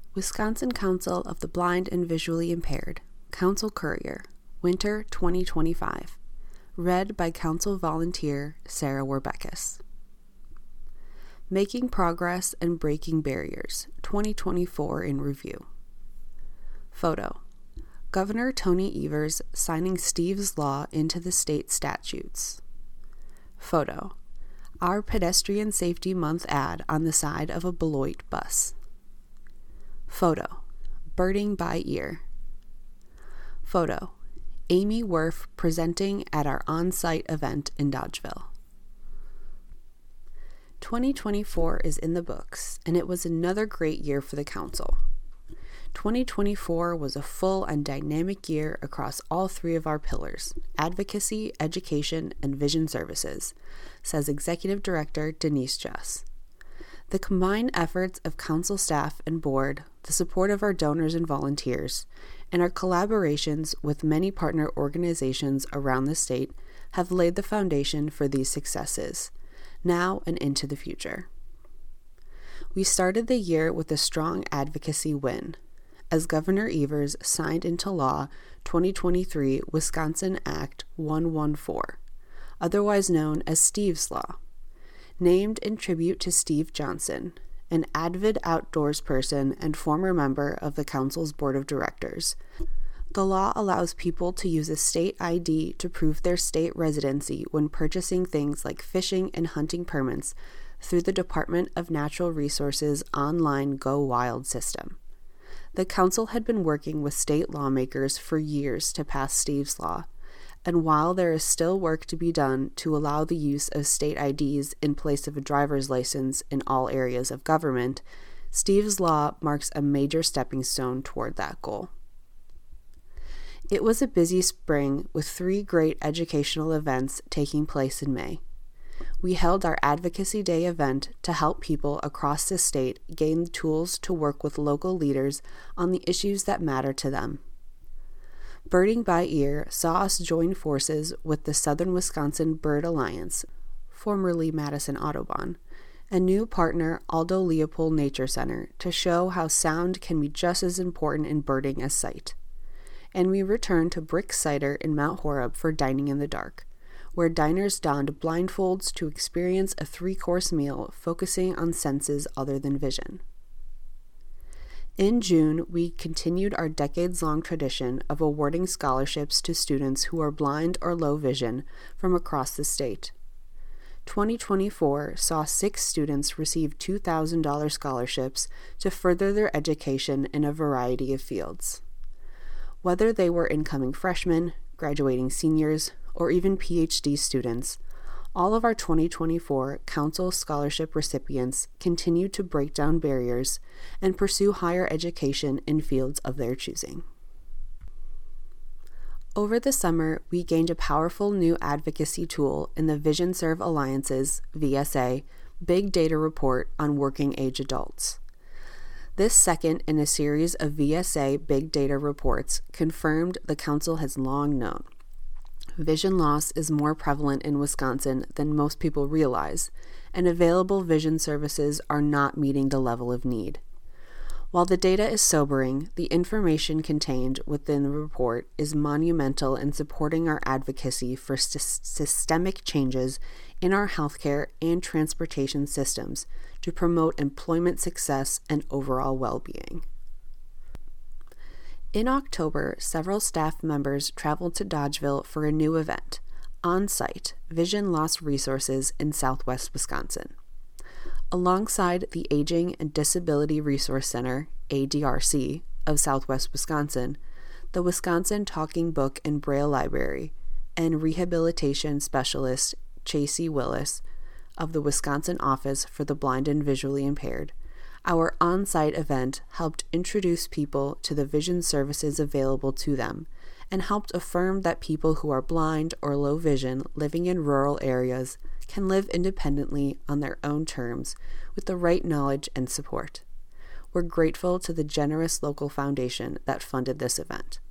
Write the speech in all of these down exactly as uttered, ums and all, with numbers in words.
Wisconsin Council of the Blind and Visually Impaired, Council Courier, Winter twenty twenty-five. Read by Council Volunteer Sarah Werbekis. Making Progress and Breaking Barriers, twenty twenty-four in Review. Photo. Governor Tony Evers signing Steve's Law into the state statutes. Photo. Our Pedestrian Safety Month ad on the side of a Beloit bus. Photo. Birding by ear. Photo. Amy Werf presenting at our on-site event in Dodgeville. twenty twenty-four is in the books, and it was another great year for the council. twenty twenty-four was a full and dynamic year across all three of our pillars, advocacy, education, and vision services, says Executive Director Denise Juss. The combined efforts of council staff and board, the support of our donors and volunteers, and our collaborations with many partner organizations around the state have laid the foundation for these successes, now and into the future. We started the year with a strong advocacy win, as Governor Evers signed into law twenty twenty-three Wisconsin Act one fourteen, otherwise known as Steve's Law, named in tribute to Steve Johnson, an avid outdoors person and former member of the council's board of directors. The law allows people to use a state I D to prove their state residency when purchasing things like fishing and hunting permits through the Department of Natural Resources' online Go Wild system. The council had been working with state lawmakers for years to pass Steve's Law, and while there is still work to be done to allow the use of state I Ds in place of a driver's license in all areas of government, Steve's Law marks a major stepping stone toward that goal. It was a busy spring with three great educational events taking place in May. We held our Advocacy Day event to help people across the state gain the tools to work with local leaders on the issues that matter to them. Birding by Ear saw us join forces with the Southern Wisconsin Bird Alliance, formerly Madison Audubon, and new partner Aldo Leopold Nature Center to show how sound can be just as important in birding as sight. And we returned to Brick Cider in Mount Horeb for Dining in the Dark, where diners donned blindfolds to experience a three-course meal focusing on senses other than vision. In June, we continued our decades-long tradition of awarding scholarships to students who are blind or low vision from across the state. twenty twenty-four saw six students receive two thousand dollars scholarships to further their education in a variety of fields. Whether they were incoming freshmen, graduating seniors, or even P H D students, all of our twenty twenty-four Council Scholarship recipients continue to break down barriers and pursue higher education in fields of their choosing. Over the summer, we gained a powerful new advocacy tool in the Vision Serve Alliance's, V S A, Big Data Report on Working Age Adults. This second in a series of V S A Big Data reports confirmed the Council has long known. Vision loss is more prevalent in Wisconsin than most people realize, and available vision services are not meeting the level of need. While the data is sobering, the information contained within the report is monumental in supporting our advocacy for sy- systemic changes in our healthcare and transportation systems to promote employment success and overall well-being. In October, several staff members traveled to Dodgeville for a new event, On-Site, Vision Loss Resources in Southwest Wisconsin. Alongside the Aging and Disability Resource Center, A D R C, of Southwest Wisconsin, the Wisconsin Talking Book and Braille Library, and rehabilitation specialist Chasey Willis of the Wisconsin Office for the Blind and Visually Impaired, our on-site event helped introduce people to the vision services available to them and helped affirm that people who are blind or low vision living in rural areas can live independently on their own terms with the right knowledge and support. We're grateful to the generous local foundation that funded this event.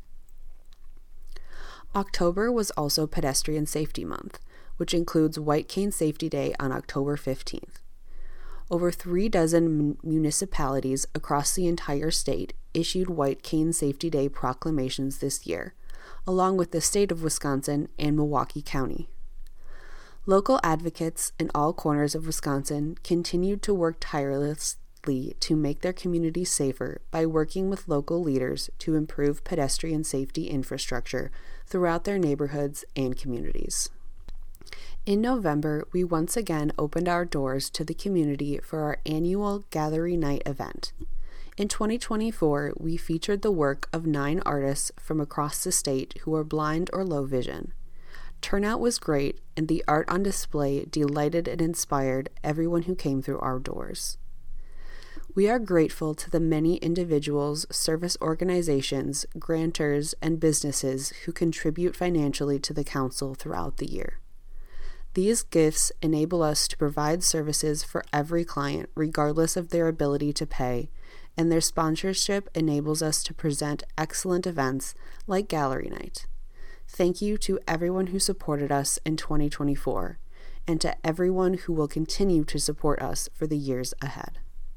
October was also Pedestrian Safety Month, which includes White Cane Safety Day on October fifteenth. Over three dozen municipalities across the entire state issued White Cane Safety Day proclamations this year, along with the state of Wisconsin and Milwaukee County. Local advocates in all corners of Wisconsin continued to work tirelessly to make their communities safer by working with local leaders to improve pedestrian safety infrastructure throughout their neighborhoods and communities. In November, we once again opened our doors to the community for our annual Gallery Night event. In twenty twenty-four, we featured the work of nine artists from across the state who are blind or low vision. Turnout was great, and the art on display delighted and inspired everyone who came through our doors. We are grateful to the many individuals, service organizations, grantors, and businesses who contribute financially to the Council throughout the year. These gifts enable us to provide services for every client, regardless of their ability to pay, and their sponsorship enables us to present excellent events like Gallery Night. Thank you to everyone who supported us in twenty twenty-four, and to everyone who will continue to support us for the years ahead.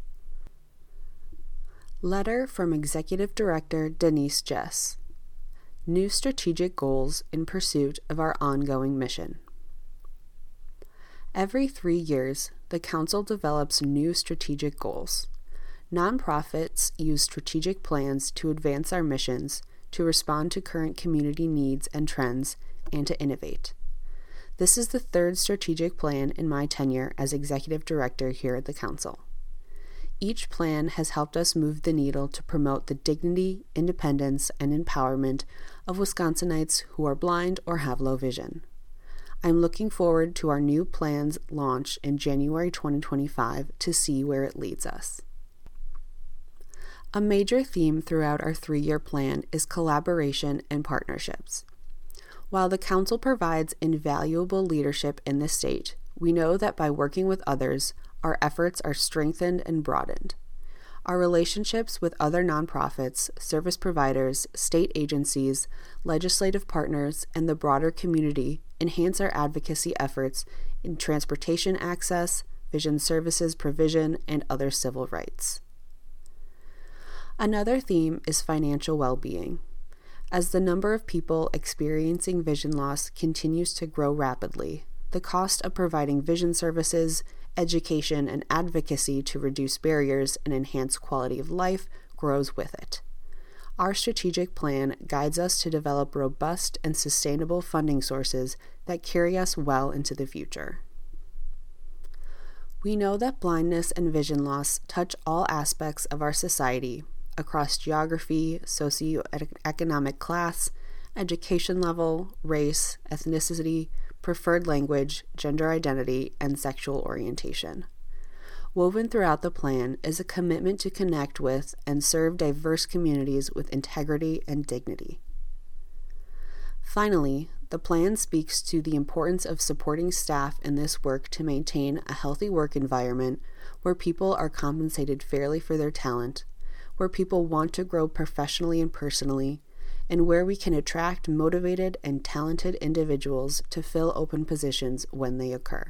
Letter from Executive Director Denise Jess. New strategic goals in pursuit of our ongoing mission. Every three years, the Council develops new strategic goals. Nonprofits use strategic plans to advance our missions, to respond to current community needs and trends, and to innovate. This is the third strategic plan in my tenure as Executive Director here at the Council. Each plan has helped us move the needle to promote the dignity, independence, and empowerment of Wisconsinites who are blind or have low vision. I'm looking forward to our new plan's launch in January twenty twenty-five to see where it leads us. A major theme throughout our three-year plan is collaboration and partnerships. While the Council provides invaluable leadership in the state, we know that by working with others, our efforts are strengthened and broadened. Our relationships with other nonprofits, service providers, state agencies, legislative partners, and the broader community enhance our advocacy efforts in transportation access, vision services provision, and other civil rights. Another theme is financial well-being. As the number of people experiencing vision loss continues to grow rapidly, the cost of providing vision services, education, and advocacy to reduce barriers and enhance quality of life grows with it. Our strategic plan guides us to develop robust and sustainable funding sources that carry us well into the future. We know that blindness and vision loss touch all aspects of our society across geography, socioeconomic class, education level, race, ethnicity, preferred language, gender identity, and sexual orientation. Woven throughout the plan is a commitment to connect with and serve diverse communities with integrity and dignity. Finally, the plan speaks to the importance of supporting staff in this work to maintain a healthy work environment where people are compensated fairly for their talent, where people want to grow professionally and personally, and where we can attract motivated and talented individuals to fill open positions when they occur.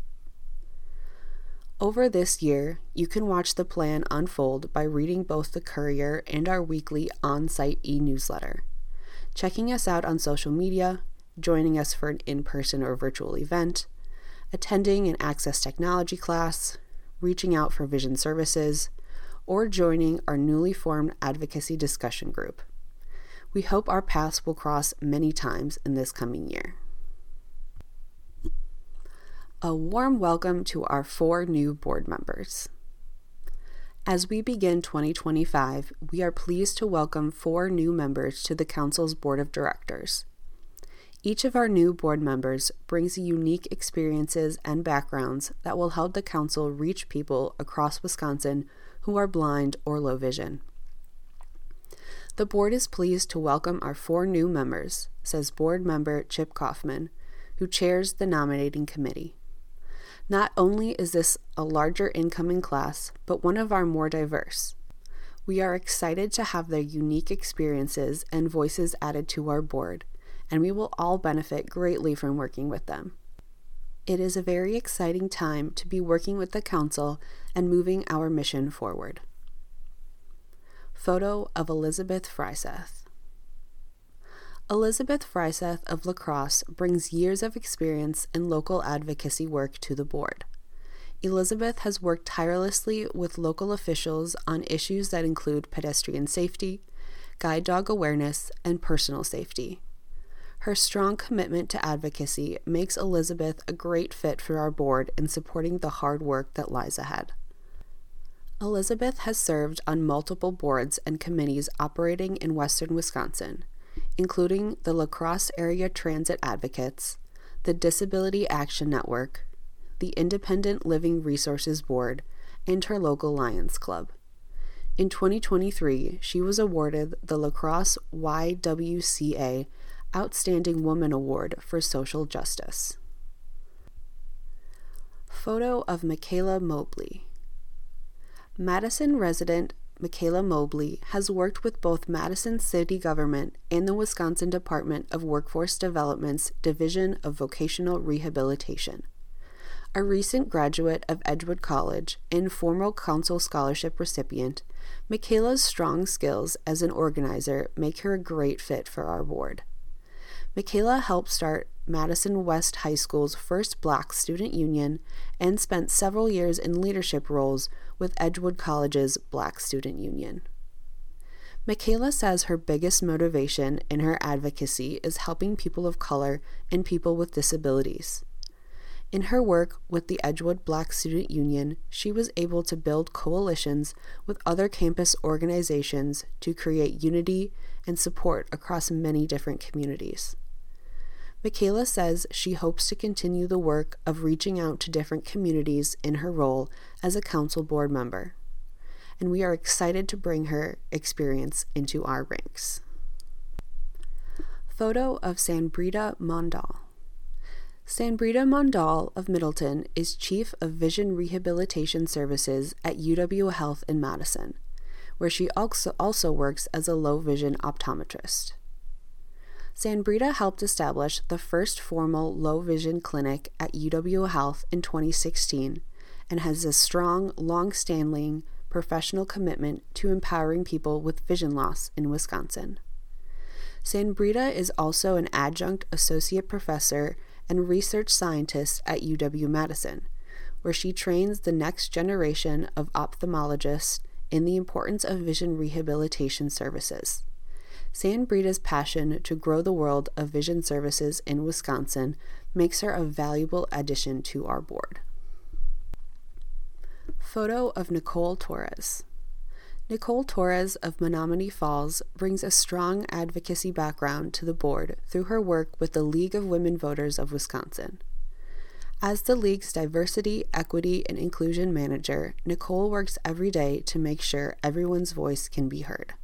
Over this year, you can watch the plan unfold by reading both the Courier and our weekly on-site e-newsletter, checking us out on social media, joining us for an in-person or virtual event, attending an Access Technology class, reaching out for vision services, or joining our newly formed advocacy discussion group. We hope our paths will cross many times in this coming year. A warm welcome to our four new board members. As we begin twenty twenty-five, we are pleased to welcome four new members to the Council's Board of Directors. Each of our new board members brings unique experiences and backgrounds that will help the Council reach people across Wisconsin who are blind or low vision. The board is pleased to welcome our four new members, says board member Chip Kaufman, who chairs the nominating committee. Not only is this a larger incoming class, but one of our more diverse. We are excited to have their unique experiences and voices added to our board, and we will all benefit greatly from working with them. It is a very exciting time to be working with the Council and moving our mission forward. Photo of Elizabeth Fryseth. Elizabeth Fryseth of La Crosse brings years of experience in local advocacy work to the board. Elizabeth has worked tirelessly with local officials on issues that include pedestrian safety, guide dog awareness, and personal safety. Her strong commitment to advocacy makes Elizabeth a great fit for our board in supporting the hard work that lies ahead. Elizabeth has served on multiple boards and committees operating in western Wisconsin, including the La Crosse Area Transit Advocates, the Disability Action Network, the Independent Living Resources Board, and her local Lions Club. In twenty twenty-three, she was awarded the La Crosse Y W C A Outstanding Woman Award for Social Justice. Photo of Michaela Mobley. Madison resident Michaela Mobley has worked with both Madison City Government and the Wisconsin Department of Workforce Development's Division of Vocational Rehabilitation. A recent graduate of Edgewood College and former Council Scholarship recipient, Michaela's strong skills as an organizer make her a great fit for our board. Michaela helped start Madison West High School's first Black student union and spent several years in leadership roles with Edgewood College's Black Student Union. Michaela says her biggest motivation in her advocacy is helping people of color and people with disabilities. In her work with the Edgewood Black Student Union, she was able to build coalitions with other campus organizations to create unity and support across many different communities. Michaela says she hopes to continue the work of reaching out to different communities in her role as a council board member, and we are excited to bring her experience into our ranks. Photo of Sanbrita Mondal. Sanbrita Mondal of Middleton is Chief of Vision Rehabilitation Services at U W Health in Madison, where she also, also works as a low-vision optometrist. Sanbrita helped establish the first formal low-vision clinic at U W Health in twenty sixteen and has a strong, long-standing professional commitment to empowering people with vision loss in Wisconsin. Sanbrita is also an adjunct associate professor and research scientist at U W-Madison, where she trains the next generation of ophthalmologists in the importance of vision rehabilitation services. Sanbrita's passion to grow the world of vision services in Wisconsin makes her a valuable addition to our board. Photo of Nicole Torres. Nicole Torres of Menomonee Falls brings a strong advocacy background to the board through her work with the League of Women Voters of Wisconsin. As the League's Diversity, Equity, and Inclusion Manager, Nicole works every day to make sure everyone's voice can be heard.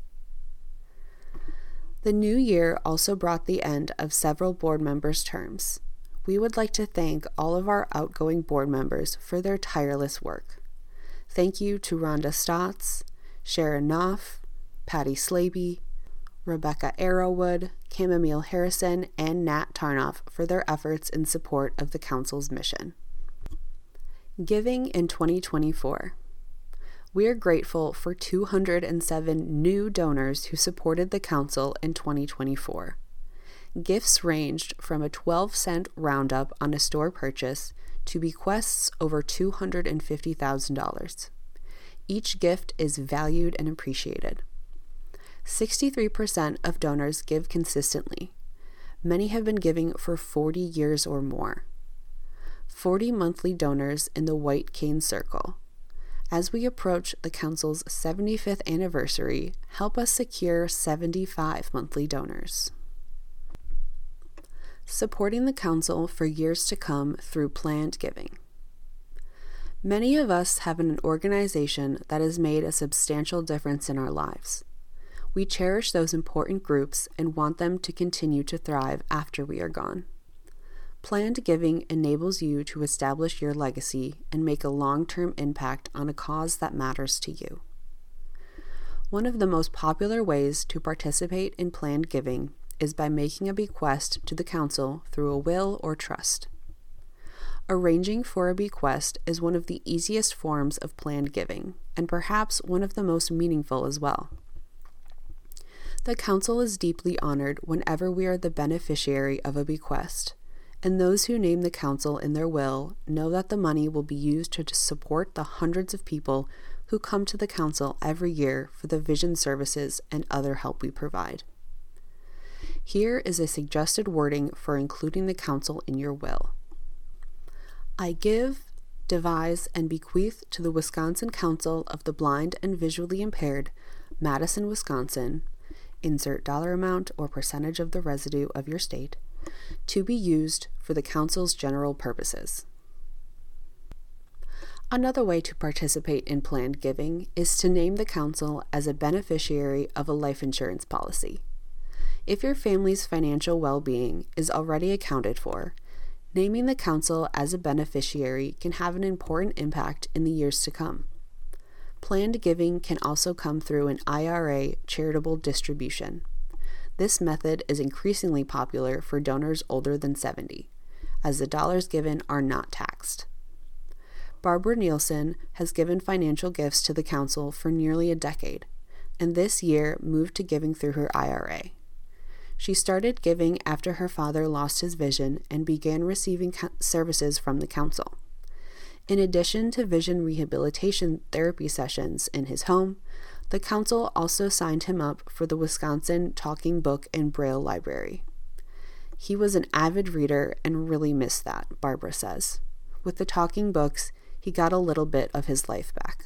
The new year also brought the end of several board members' terms. We would like to thank all of our outgoing board members for their tireless work. Thank you to Rhonda Stotts, Sharon Knopf, Patty Slaby, Rebecca Arrowwood, Chamomile Harrison, and Nat Tarnoff for their efforts in support of the Council's mission. Giving in twenty twenty-four. We are grateful for two hundred seven new donors who supported the Council in twenty twenty-four. Gifts ranged from a twelve cent roundup on a store purchase to bequests over two hundred fifty thousand dollars. Each gift is valued and appreciated. sixty-three percent of donors give consistently. Many have been giving for forty years or more. forty monthly donors in the White Cane Circle. As we approach the Council's seventy-fifth anniversary, help us secure seventy-five monthly donors. Supporting the Council for years to come through planned giving. Many of us have an organization that has made a substantial difference in our lives. We cherish those important groups and want them to continue to thrive after we are gone. Planned giving enables you to establish your legacy and make a long-term impact on a cause that matters to you. One of the most popular ways to participate in planned giving is by making a bequest to the Council through a will or trust. Arranging for a bequest is one of the easiest forms of planned giving, and perhaps one of the most meaningful as well. The council is deeply honored whenever we are the beneficiary of a bequest, and those who name the council in their will know that the money will be used to support the hundreds of people who come to the council every year for the vision services and other help we provide. Here is a suggested wording for including the council in your will. I give, devise, and bequeath to the Wisconsin Council of the Blind and Visually Impaired, Madison, Wisconsin, insert dollar amount or percentage of the residue of your state, to be used for the council's general purposes. Another way to participate in planned giving is to name the council as a beneficiary of a life insurance policy. If your family's financial well-being is already accounted for, naming the council as a beneficiary can have an important impact in the years to come. Planned giving can also come through an I R A charitable distribution. This method is increasingly popular for donors older than seventy, as the dollars given are not taxed. Barbara Nielsen has given financial gifts to the council for nearly a decade, and this year moved to giving through her I R A. She started giving after her father lost his vision and began receiving co- services from the council. In addition to vision rehabilitation therapy sessions in his home, the council also signed him up for the Wisconsin Talking Book and Braille Library. He was an avid reader and really missed that, Barbara says. With the talking books, he got a little bit of his life back.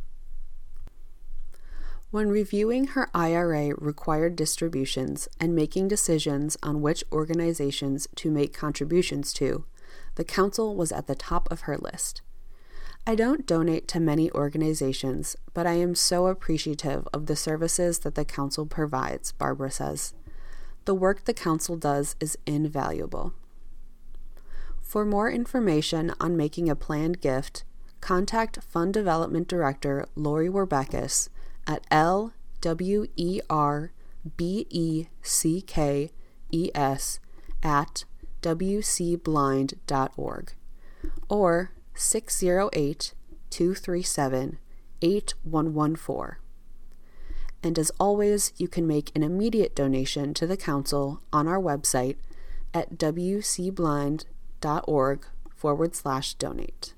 When reviewing her I R A required distributions and making decisions on which organizations to make contributions to, the council was at the top of her list. I don't donate to many organizations, but I am so appreciative of the services that the council provides, Barbara says. The work the council does is invaluable. For more information on making a planned gift, contact Fund Development Director Lori Werbekes at L W E R B E C K E S at w c blind dot org or six oh eight, two three seven, eight one one four. And as always, you can make an immediate donation to the council on our website at w c blind dot org forward slash donate.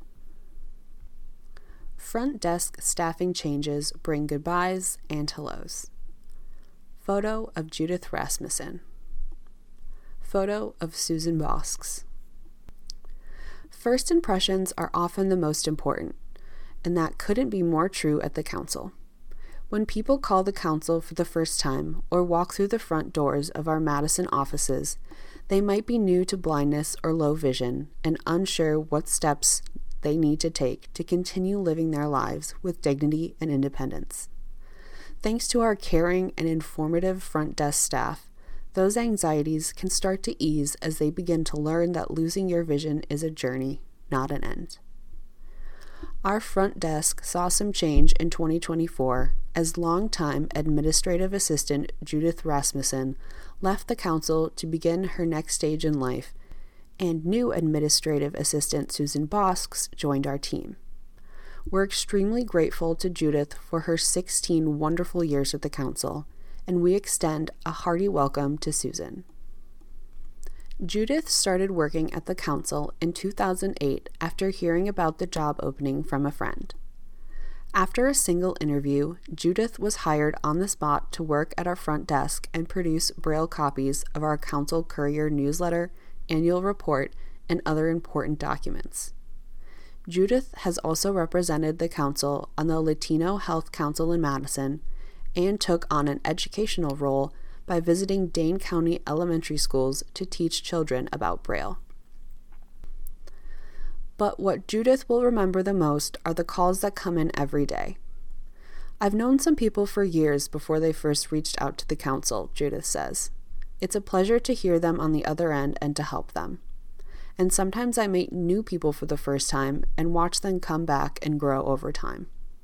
Front desk staffing changes bring goodbyes and hellos. Photo of Judith Rasmussen. Photo of Susan Bosks. First impressions are often the most important, and that couldn't be more true at the council. When people call the council for the first time or walk through the front doors of our Madison offices, they might be new to blindness or low vision and unsure what steps they need to take to continue living their lives with dignity and independence. Thanks to our caring and informative front desk staff, those anxieties can start to ease as they begin to learn that losing your vision is a journey, not an end. Our front desk saw some change in twenty twenty-four as longtime administrative assistant Judith Rasmussen left the council to begin her next stage in life, and new administrative assistant Susan Bosks joined our team. We're extremely grateful to Judith for her sixteen wonderful years at the council, and we extend a hearty welcome to Susan. Judith started working at the council in two thousand eight after hearing about the job opening from a friend. After a single interview, Judith was hired on the spot to work at our front desk and produce Braille copies of our Council Courier newsletter, annual report, and other important documents. Judith has also represented the council on the Latino Health Council in Madison and took on an educational role by visiting Dane County elementary schools to teach children about Braille. But what Judith will remember the most are the calls that come in every day. I've known some people for years before they first reached out to the council, Judith says. It's a pleasure to hear them on the other end and to help them. And sometimes I meet new people for the first time and watch them come back and grow over time.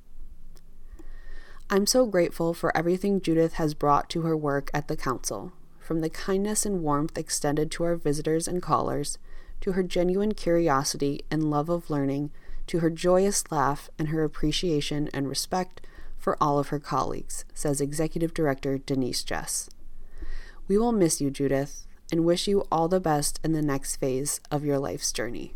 I'm so grateful for everything Judith has brought to her work at the council, from the kindness and warmth extended to our visitors and callers, to her genuine curiosity and love of learning, to her joyous laugh and her appreciation and respect for all of her colleagues, says Executive Director Denise Jess. We will miss you, Judith, and wish you all the best in the next phase of your life's journey.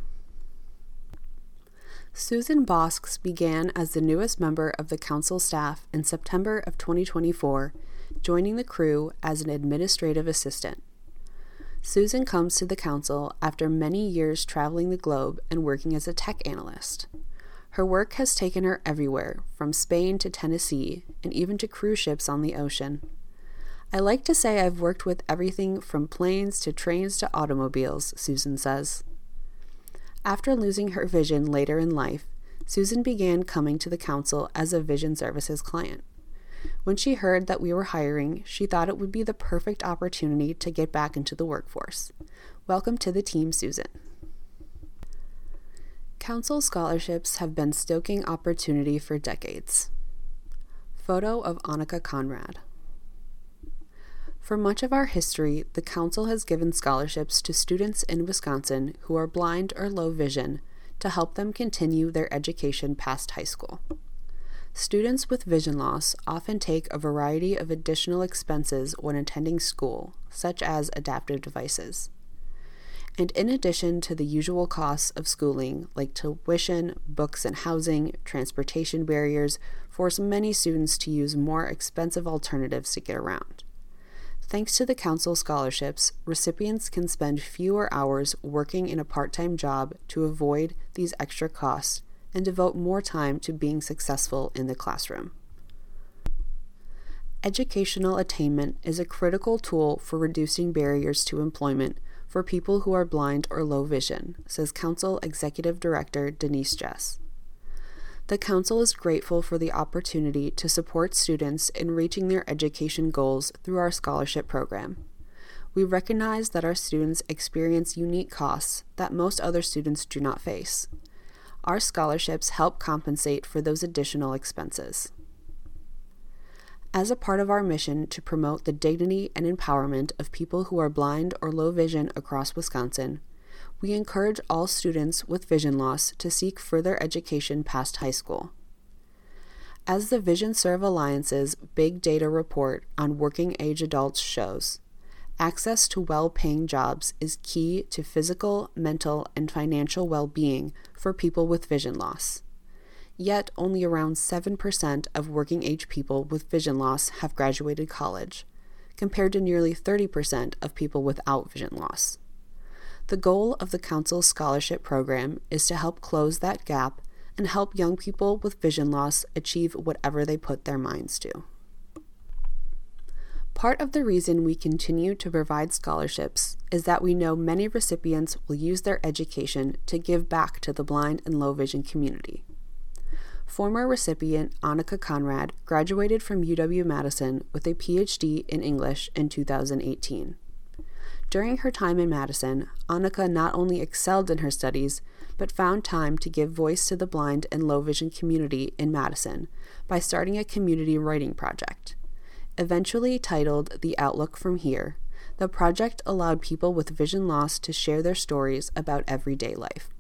Susan Bosks began as the newest member of the council staff in September of twenty twenty-four, joining the crew as an administrative assistant. Susan comes to the council after many years traveling the globe and working as a tech analyst. Her work has taken her everywhere, from Spain to Tennessee, and even to cruise ships on the ocean. I like to say I've worked with everything from planes to trains to automobiles, Susan says. After losing her vision later in life, Susan began coming to the council as a vision services client. When she heard that we were hiring, she thought it would be the perfect opportunity to get back into the workforce. Welcome to the team, Susan. Council scholarships have been stoking opportunity for decades. Photo of Annika Conrad. For much of our history, the Council has given scholarships to students in Wisconsin who are blind or low vision to help them continue their education past high school. Students with vision loss often take a variety of additional expenses when attending school, such as adaptive devices. And in addition to the usual costs of schooling, like tuition, books and housing, transportation barriers, force many students to use more expensive alternatives to get around. Thanks to the Council scholarships, recipients can spend fewer hours working in a part-time job to avoid these extra costs and devote more time to being successful in the classroom. Educational attainment is a critical tool for reducing barriers to employment for people who are blind or low vision, says Council Executive Director Denise Jess. The Council is grateful for the opportunity to support students in reaching their education goals through our scholarship program. We recognize that our students experience unique costs that most other students do not face. Our scholarships help compensate for those additional expenses. As a part of our mission to promote the dignity and empowerment of people who are blind or low vision across Wisconsin, we encourage all students with vision loss to seek further education past high school. As the VisionServe Alliance's Big Data Report on Working Age Adults shows, access to well-paying jobs is key to physical, mental, and financial well-being for people with vision loss. Yet, only around seven percent of working-age people with vision loss have graduated college, compared to nearly thirty percent of people without vision loss. The goal of the Council's scholarship program is to help close that gap and help young people with vision loss achieve whatever they put their minds to. Part of the reason we continue to provide scholarships is that we know many recipients will use their education to give back to the blind and low vision community. Former recipient Annika Conrad graduated from U W-Madison with a P H D in English in two thousand eighteen. During her time in Madison, Annika not only excelled in her studies, but found time to give voice to the blind and low vision community in Madison by starting a community writing project. Eventually titled The Outlook From Here, the project allowed people with vision loss to share their stories about everyday life.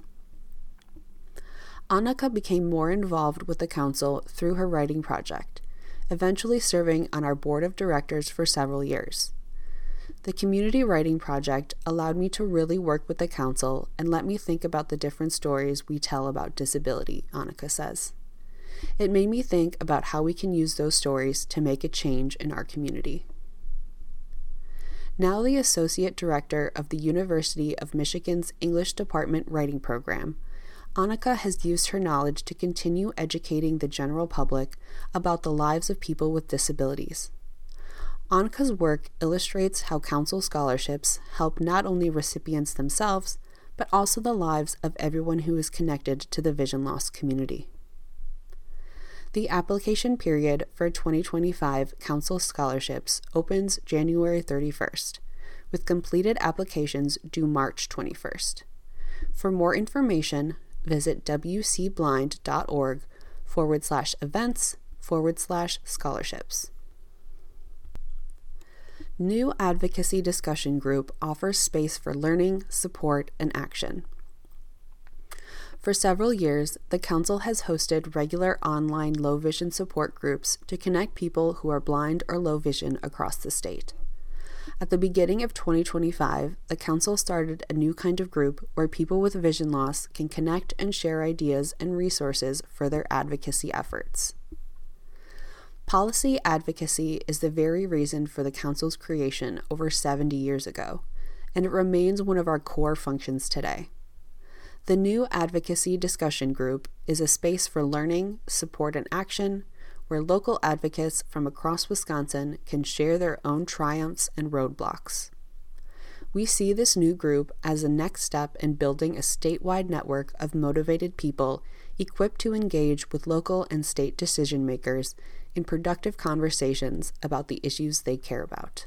Annika became more involved with the Council through her writing project, eventually serving on our board of directors for several years. The community writing project allowed me to really work with the Council and let me think about the different stories we tell about disability, Annika says. It made me think about how we can use those stories to make a change in our community. Now the Associate Director of the University of Michigan's English Department Writing Program, Annika has used her knowledge to continue educating the general public about the lives of people with disabilities. Annika's work illustrates how Council scholarships help not only recipients themselves, but also the lives of everyone who is connected to the vision loss community. The application period for twenty twenty-five Council scholarships opens January thirty-first, with completed applications due March twenty-first. For more information, visit wcblind.org forward slash events forward slash scholarships. New Advocacy Discussion Group offers space for learning, support, and action. For several years, the Council has hosted regular online low vision support groups to connect people who are blind or low vision across the state. At the beginning of twenty twenty-five, the Council started a new kind of group where people with vision loss can connect and share ideas and resources for their advocacy efforts. Policy advocacy is the very reason for the Council's creation over seventy years ago, and it remains one of our core functions today. The New Advocacy Discussion Group is a space for learning, support, and action, where local advocates from across Wisconsin can share their own triumphs and roadblocks. We see this new group as a next step in building a statewide network of motivated people equipped to engage with local and state decision makers in productive conversations about the issues they care about.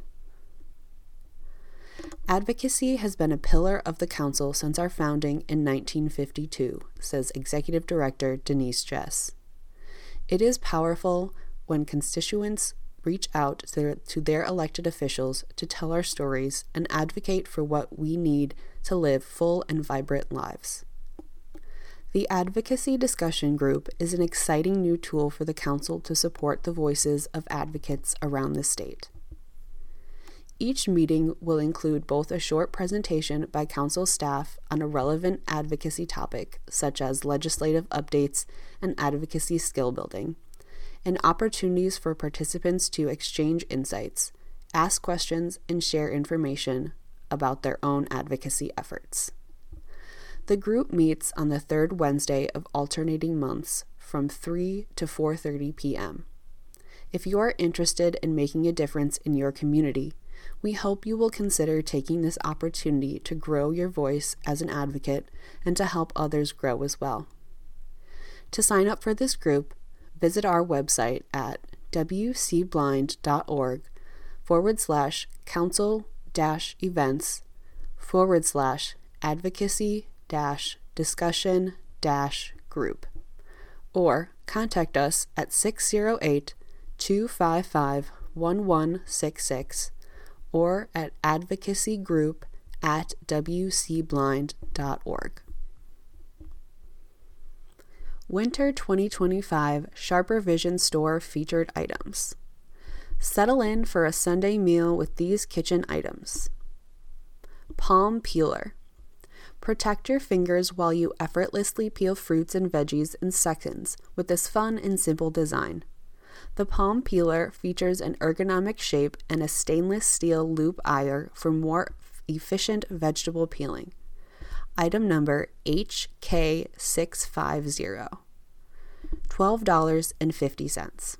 Advocacy has been a pillar of the Council since our founding in nineteen fifty-two, says Executive Director Denise Jess. It is powerful when constituents reach out to their, to their elected officials to tell our stories and advocate for what we need to live full and vibrant lives. The Advocacy Discussion Group is an exciting new tool for the Council to support the voices of advocates around the state. Each meeting will include both a short presentation by Council staff on a relevant advocacy topic, such as legislative updates and advocacy skill building, and opportunities for participants to exchange insights, ask questions, and share information about their own advocacy efforts. The group meets on the third Wednesday of alternating months from three to four thirty p.m. If you are interested in making a difference in your community, we hope you will consider taking this opportunity to grow your voice as an advocate and to help others grow as well. To sign up for this group, visit our website at wcblind.org forward slash council dash events forward slash advocacy dash discussion dash group, or contact us at six oh eight, two five five, one one six six or at advocacygroup at wcblind dot org. Winter twenty twenty-five Sharper Vision Store featured items. Settle in for a Sunday meal with these kitchen items. Palm peeler. Protect your fingers while you effortlessly peel fruits and veggies in seconds with this fun and simple design. The palm peeler features an ergonomic shape and a stainless steel loop eye for more efficient vegetable peeling. Item number H K six fifty, twelve dollars and fifty cents.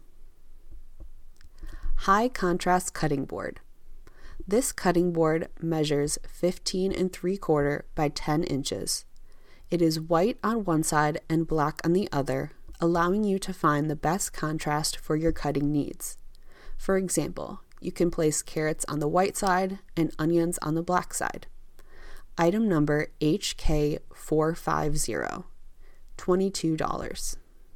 High contrast cutting board. This cutting board measures fifteen and three quarter by ten inches. It is white on one side and black on the other, allowing you to find the best contrast for your cutting needs. For example, you can place carrots on the white side and onions on the black side. Item number H K four fifty, twenty-two dollars.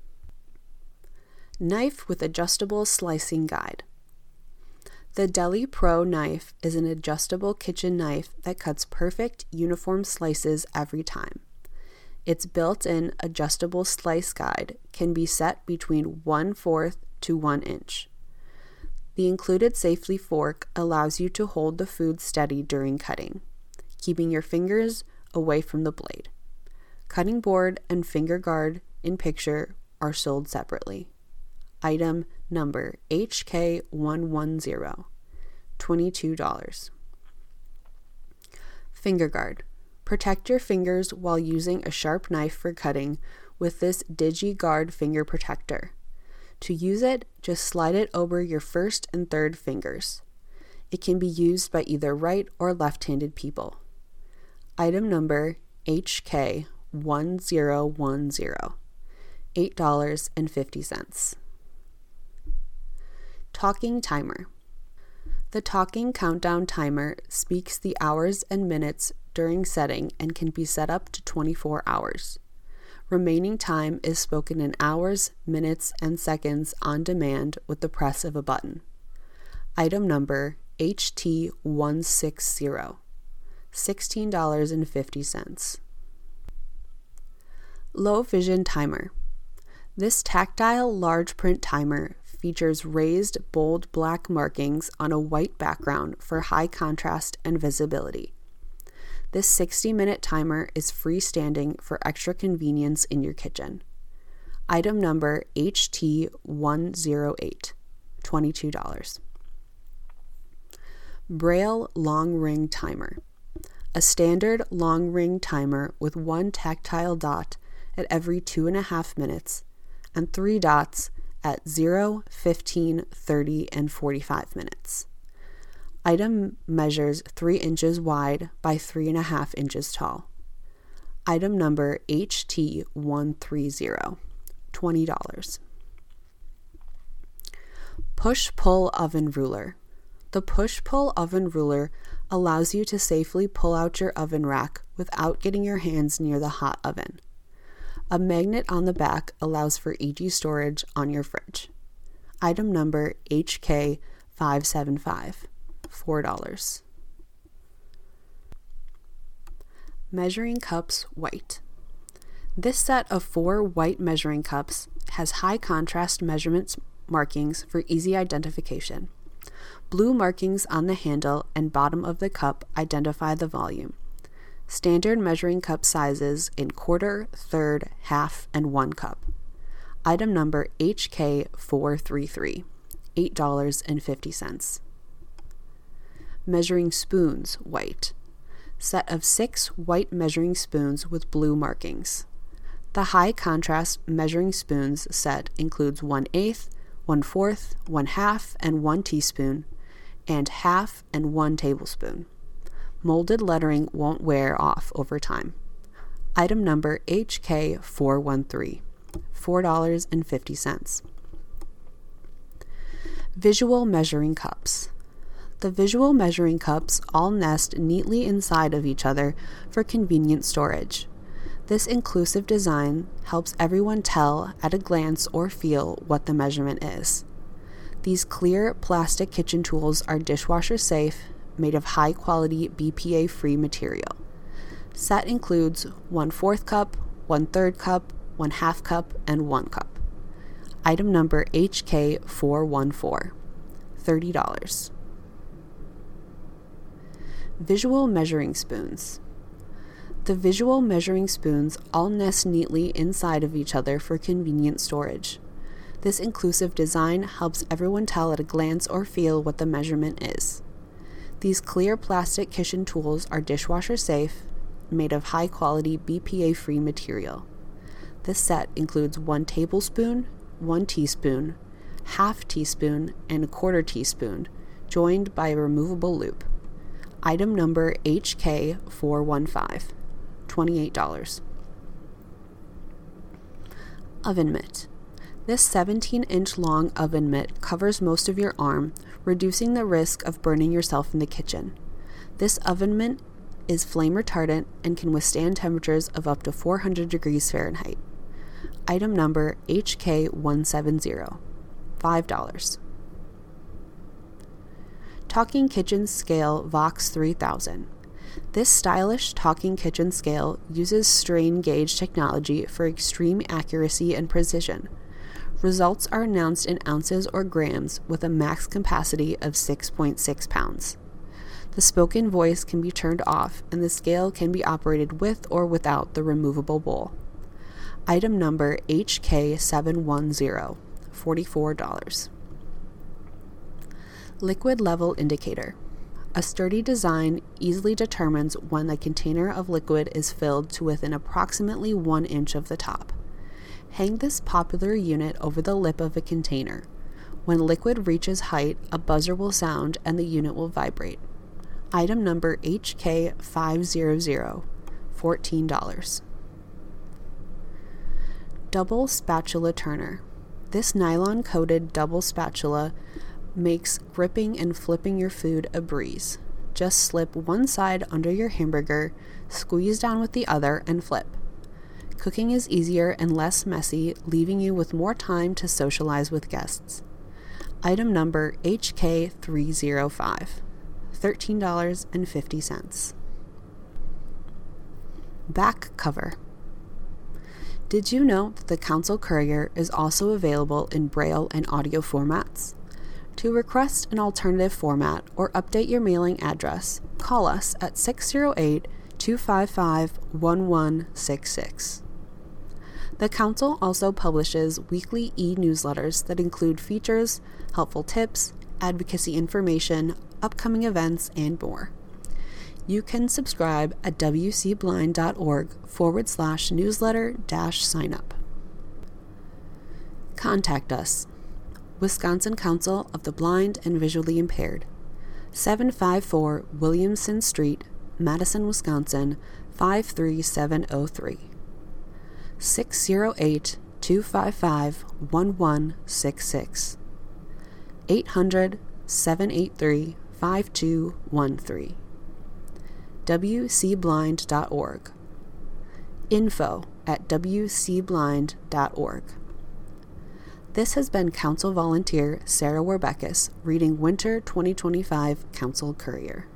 Knife with adjustable slicing guide. The Deli Pro knife is an adjustable kitchen knife that cuts perfect, uniform slices every time. Its built-in adjustable slice guide can be set between one-fourth to one inch. The included safety fork allows you to hold the food steady during cutting, keeping your fingers away from the blade. Cutting board and finger guard in picture are sold separately. Item number H K one ten, twenty-two dollars. Finger guard. Protect your fingers while using a sharp knife for cutting with this DigiGuard finger protector. To use it, just slide it over your first and third fingers. It can be used by either right or left-handed people. Item number H K one zero one zero, eight dollars and fifty cents. Talking timer. The talking countdown timer speaks the hours and minutes during setting and can be set up to twenty-four hours. Remaining time is spoken in hours, minutes, and seconds on demand with the press of a button. Item number H T one sixty, sixteen dollars and fifty cents. Low Vision Timer. This tactile large print timer features raised bold black markings on a white background for high contrast and visibility. This sixty minute timer is freestanding for extra convenience in your kitchen. Item number H T one oh eight, twenty-two dollars. Braille Long Ring Timer. A standard long ring timer with one tactile dot at every two and a half minutes and three dots at zero, fifteen, thirty, and forty-five minutes. Item measures three inches wide by three and a half inches tall. Item number H T one thirty, twenty dollars. Push-pull oven ruler. The push-pull oven ruler allows you to safely pull out your oven rack without getting your hands near the hot oven. A magnet on the back allows for easy storage on your fridge. Item number H K five seventy-five, four dollars. Measuring cups white. This set of four white measuring cups has high contrast measurements markings for easy identification. Blue markings on the handle and bottom of the cup identify the volume. Standard measuring cup sizes in quarter, third, half, and one cup. Item number H K four thirty-three, eight dollars and fifty cents. Measuring spoons white. Set of six white measuring spoons with blue markings. The high contrast measuring spoons set includes one eighth, one fourth, one half, and one teaspoon, and half and one tablespoon. Molded lettering won't wear off over time. Item number H K four thirteen, four dollars and fifty cents. Visual measuring cups. The visual measuring cups all nest neatly inside of each other for convenient storage. This inclusive design helps everyone tell at a glance or feel what the measurement is. These clear plastic kitchen tools are dishwasher safe, made of high quality B P A-free material. Set includes one fourth cup, one third cup, one half cup, and one cup. Item number H K four fourteen, thirty dollars. Visual measuring spoons. The visual measuring spoons all nest neatly inside of each other for convenient storage. This inclusive design helps everyone tell at a glance or feel what the measurement is. These clear plastic kitchen tools are dishwasher safe, made of high quality B P A-free material. This set includes one tablespoon, one teaspoon, half teaspoon, and a quarter teaspoon, joined by a removable loop. Item number H K four fifteen, twenty-eight dollars. Oven mitt. This seventeen inch long oven mitt covers most of your arm, reducing the risk of burning yourself in the kitchen. This oven mitt is flame retardant and can withstand temperatures of up to four hundred degrees Fahrenheit. Item number H K one seventy, five dollars. Talking Kitchen Scale Vox three thousand. This stylish talking kitchen scale uses strain gauge technology for extreme accuracy and precision. Results are announced in ounces or grams with a max capacity of six point six pounds. The spoken voice can be turned off and the scale can be operated with or without the removable bowl. Item number H K seven ten, forty-four dollars. Liquid Level Indicator. A sturdy design easily determines when a container of liquid is filled to within approximately one inch of the top. Hang this popular unit over the lip of a container. When liquid reaches height, a buzzer will sound and the unit will vibrate. Item number H K five hundred, fourteen dollars. Double Spatula Turner. This nylon-coated double spatula makes gripping and flipping your food a breeze. Just slip one side under your hamburger, squeeze down with the other, and flip. Cooking is easier and less messy, leaving you with more time to socialize with guests. Item number H K three oh five, thirteen dollars and fifty cents. Back cover. Did you know that the Council Courier is also available in Braille and audio formats? To request an alternative format or update your mailing address, call us at six oh eight, two five five, one one six six. The Council also publishes weekly e-newsletters that include features, helpful tips, advocacy information, upcoming events, and more. You can subscribe at wcblind.org forward slash newsletter dash sign up. Contact us. Wisconsin Council of the Blind and Visually Impaired, seven five four Williamson Street, Madison, Wisconsin, five three seven oh three. six oh eight, two five five, one one six six. eight hundred, seven eight three, five two one three. w c blind dot org. Info at w c blind dot org. This has been Council Volunteer Sarah Werbekis reading Winter twenty twenty-five Council Courier.